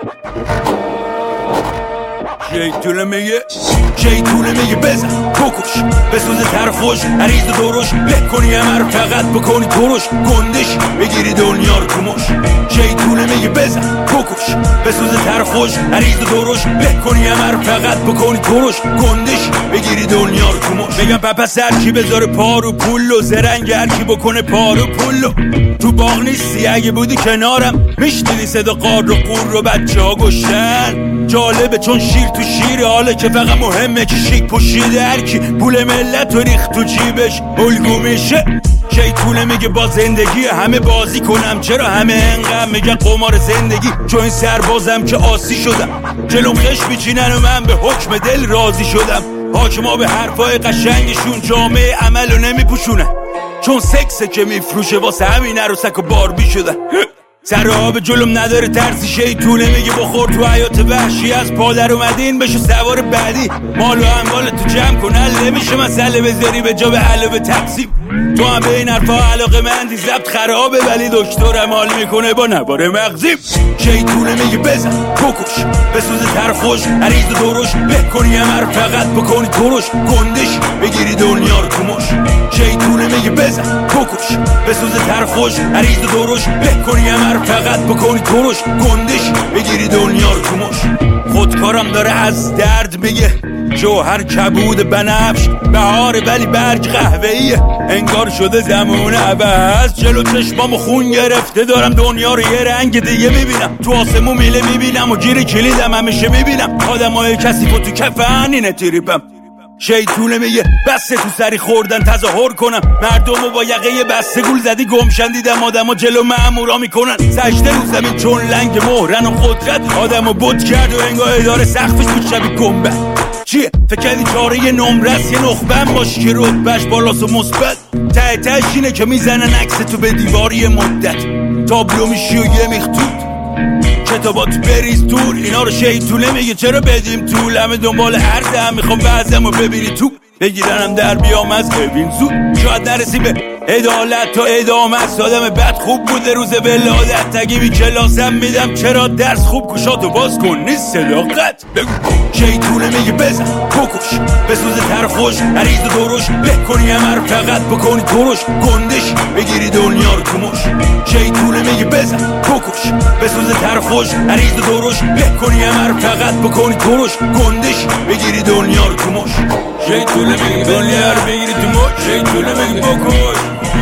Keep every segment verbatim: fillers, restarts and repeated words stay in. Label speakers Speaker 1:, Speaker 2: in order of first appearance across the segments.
Speaker 1: شیطونه میگه شیطونه میگه بزن بکش بسوزه تر خوش عریض و درش له کنی همه رو فقط بکنی درش گندش بگیری دنیا رو کمش شیطونه میگه بزن بکش بسوزه تر خوش عریض و درش له کنی همه رو فقط بکنی درش گندش بگیری دنیا رو کمش میگم پپا سر کی بذاره پارو پولو زرنگ هر کی بکنه پارو پولو تو باغ نیستی اگه بودی کنارم میشنیدی صدا قار و قور رو بچه ها گشن جالبه چون شیر تو شیر حاله که فقط مهمه که شیک پوشیده هر کی پول ملت و ریخت تو جیبش الگو میشه شیطونه میگه با زندگی همه بازی کنم چرا همه انقدر میگن قمار زندگی چون این سربازم که آسی شدم جلوم خش میچینن و من به حکم دل راضی شدم حاکما به حرفای قشنگشون جامعه عملو نمیپوشونن چون سکسه که میفروشه واسه همین عروسک و باربی شدن سر آب جلوم نداره ترسی شیطونه میگه بخور تو حیات وحشی از پادر اومدین بشو سوار بعدی مال و اموال تو جمع کن حل نمیشه مسئله بذاری به جا به علاوه تقسیم تو هم به این حرفا علاقه مندی ضبط خرابه ولی دکترم حال میکنه با نوار مغزیم شیطونه میگه بزن بکش بسوزه تر خوش عریض و درش له کنی همه رو فقط بکنی درش گندش بگیری دنیا رو کمش شیطونه میگه بزن بکش بسوزه تر خوش عریض و درش له کنی همه رو فقط بکنی درش گندش بگیری دنیا رو کمش خودکارم داره از درد میگه جوهر کبود بنفش بهاره ولی برگ قهوه‌ایه انگار شده زمان عوض جلو چشمامو خون گرفته دارم دنیا رو یه رنگ دیگه میبینم تو آسمون میله میبینم و گیر کلیدم همیشه میبینم آدمای کثیفو تو کفن اینه تریپم شیطونه میگه بسته تو سری خوردن تظاهر کنم مردمو با یقه بسته گول زدی گمشن دیدم آدمو جلو مامورا میکنن سجده رو زمین چون لنگ مهرن و قدرت آدمو بت کرد و انگار اداره سقفش بود شبیه گنبد چیه فکر کردی چاره یه نمرس یه نخبم باش که رتبهش بالاست و مثبت ته تهش اینه که میزنن عکس تو به دیواری مدت تابلو میشی و یه میختود کتابات بریز دور اینا رو شیطونه میگه چرا بدیم طول همه دنبال عرض هم میخوام وزم و ببینی تو بگیرنم در بیام از ببین زود شاید نرسی به عدالت تا ادامه است آدم بد خوب بوده روز ولادت تگی بی کلاسم میدم چرا درس خوب گوشاتو باز کن نیست صداقت بگو شیطونه میگه بزن بکش بسوزه تر خوش عریض و درش له کنی همه رو فقط بکنی درش گندش بگیری دنیا رو کمش شیطونه میگه بزن بکش بسوزه تر خوش عریض و درش له کنی همه رو فقط بکنی درش گندش بگیری دنیا رو کمش شیطونه میگه دنیا رو بگیری تو مش شیطونه میگه بکش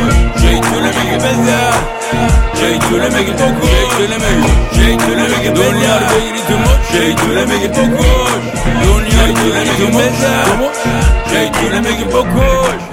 Speaker 1: شیطونه میگه بزن شیطونه میگه بکش شیطونه میگه شیطونه میگه دنیا رو بگیری تو مش شیطونه میگه بکش دنیا رو بگیری تو مش شیطونه میگه بکش